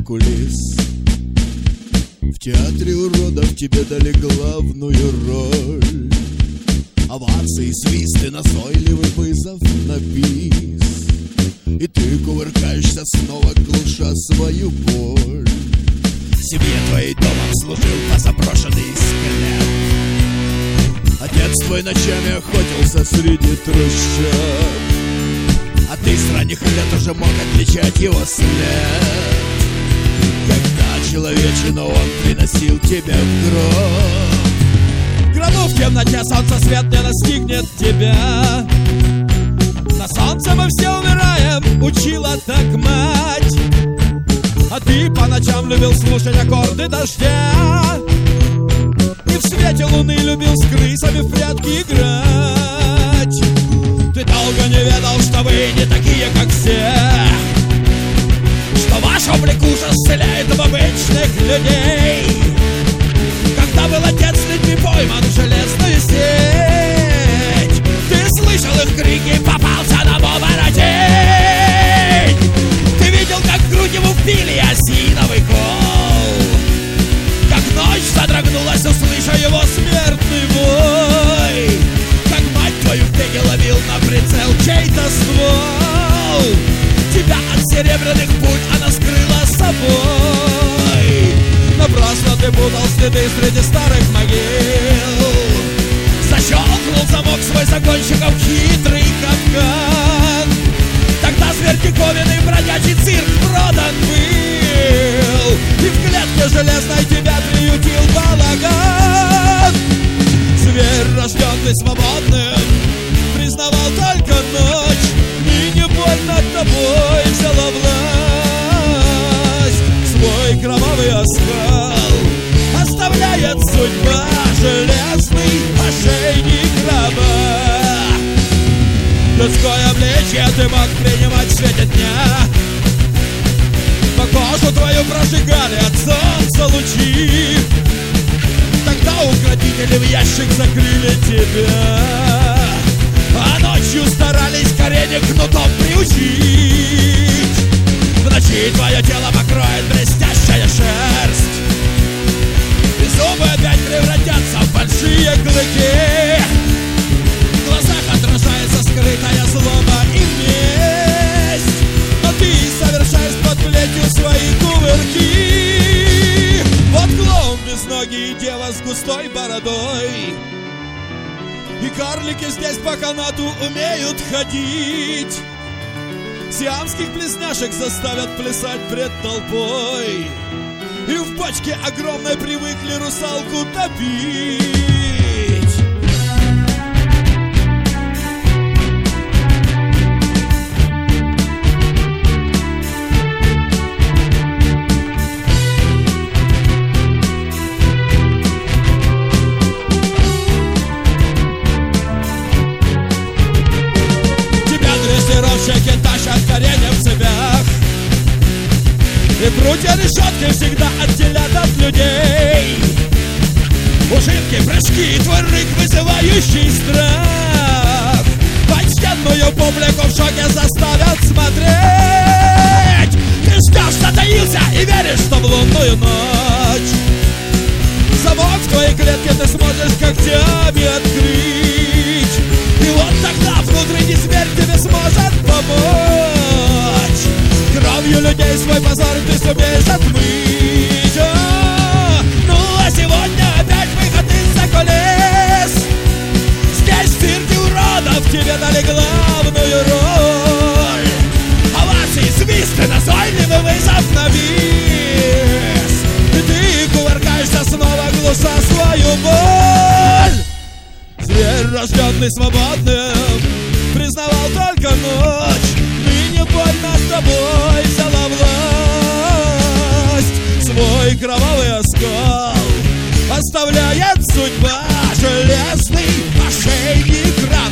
кулис. В театре уродов тебе дали главную роль. Овации, свисты, назойливый вызов на бис. И ты кувыркаешься снова, глуша свою боль. Семье твоей домом служил позаброшенный скелет. Отец твой ночами охотился среди трущоб, а ты с ранних лет уже мог отличать его след. Когда человечину он приносил тебя в гроб, гробу в темноте солнца свет не настигнет тебя. На солнце мы все умираем, учила так мать. А ты по ночам любил слушать аккорды дождя, и в свете луны любил с крысами в прятки играть. Ты долго не ведал, что вы не такие, как все, что ваш облик ужас вселяет в обычных людей. Когда был отец с людьми пойман в железную сеть, ты слышал их крики, попался на оборотень. Ты видел, как в грудь ему вбили осиновый кол, как ночь содрогнулась, услыша его смертный вой, как мать твою в беге ловил на прицел чей-то ствол. Тебя от серебряных пуль она скрыла собой. Напрасно ты путал следы среди старых могил. Защелкнул замок свой закончиком хитрый капкан. Тогда зверь диковинный бродячий цирк продан был, и в клетке железной тебя приютил балаган. Зверь, рожденный свободным, признавал только ночь, и не боль над тобой взяла власть. Свой кровавый оскал оставляет судьба, железный ошейник раба. Людское обличье ты мог принимать в свете дня, по кожу твою прожигали от солнца лучи. Тогда укротители в ящик закрыли тебя, а ночью старались коренья кнутом приучить. В ночи твое тело покроет блестящая шерсть, и зубы опять превратятся в большие клыки. В глазах отражается скрытая злоба и месть, но ты совершаешь под плетью свои кувырки. Вот клоун безногий, дева с густой бородой, и карлики здесь по канату умеют ходить. Сиамских близняшек заставят плясать пред толпой, и в бочке огромной привыкли русалку топить. Дрессировщики тащат коренья в цепях, и прутья решетки всегда отделят от людей. Ужинки, прыжки, твой рык, вызывающий страх, почтенную публику в шоке заставят смотреть. Ты ждешь, затаился и веришь, что в лунную ночь замок в твоей клетке ты сможешь когтями открыть. И вот тогда внутренний зверь тебе сможет помочь. Кровью людей свой позор ты сумеешь отмыть. Ну а сегодня опять выход из-за колес. Здесь в цирке уродов тебе дали главную роль. Овации, свисты, назойливый вызов на бис. И ты кувыркаешься снова, глуша свою боль. Зверь, рожденный свободным, признавал только ночь, ныне больно с тобой взяла власть. Свой кровавый оскал оставляет судьба, железный ошейник раба.